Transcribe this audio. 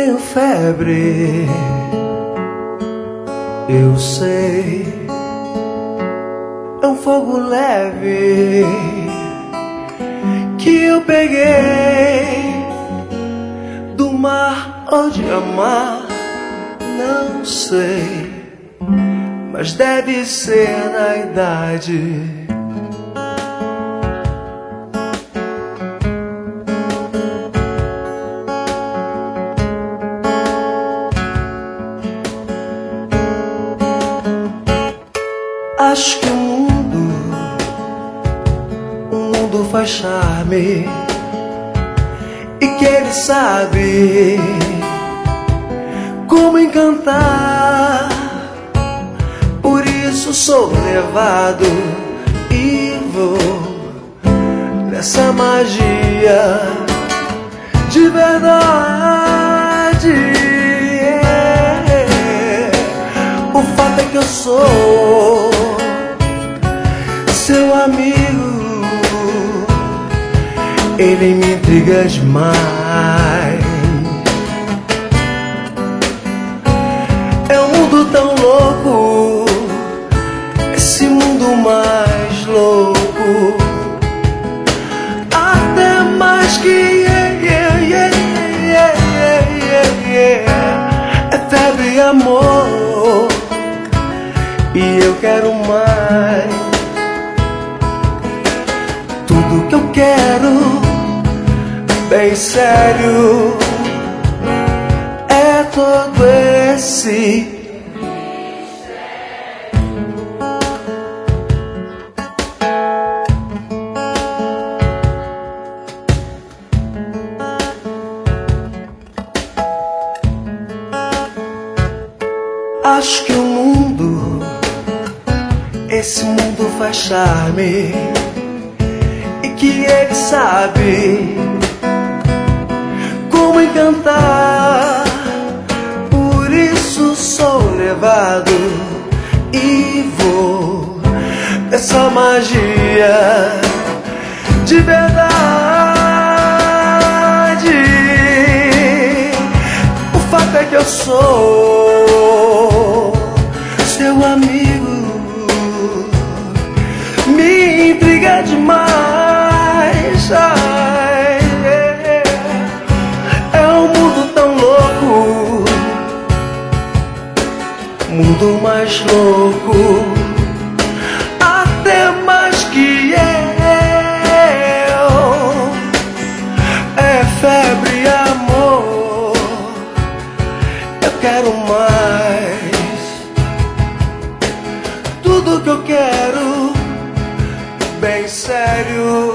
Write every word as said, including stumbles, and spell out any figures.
tenho febre, eu sei. É um fogo leve que eu peguei do mar ou de amar, não sei, mas deve ser na idade. Acho que o mundo, o mundo faz charme e que ele sabe como encantar. Por isso sou levado e vou nessa magia de verdade. É. O fato é que eu sou seu amigo, ele me intriga demais. É um mundo tão louco, esse mundo mais louco, até mais que yeah, yeah, yeah, yeah, yeah, yeah. É febre e amor, e eu quero mais. Tudo que eu quero, bem sério, é todo esse acho que o mundo, esse mundo faz charme e que ele sabe como encantar. Por isso sou levado e vou nessa magia de verdade. O fato é que eu sou seu amigo, me intriga demais. Ai, é, é um mundo tão louco, mundo mais louco, até mais que eu. É febre e amor, eu quero mais. Tudo que eu quero, bem sério,